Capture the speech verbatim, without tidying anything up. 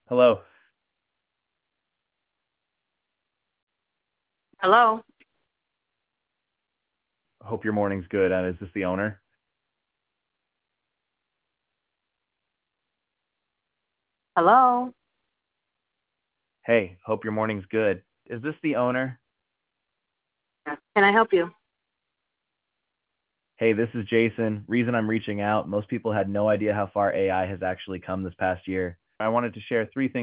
Hello. Hello? Hope your morning's good. Uh, is this the owner? Hello? Hey, hope your morning's good. Is this the owner? Can I help you? Hey, this is Jason. Reason I'm reaching out, most people had no idea how far A I has actually come this past year. I wanted to share three things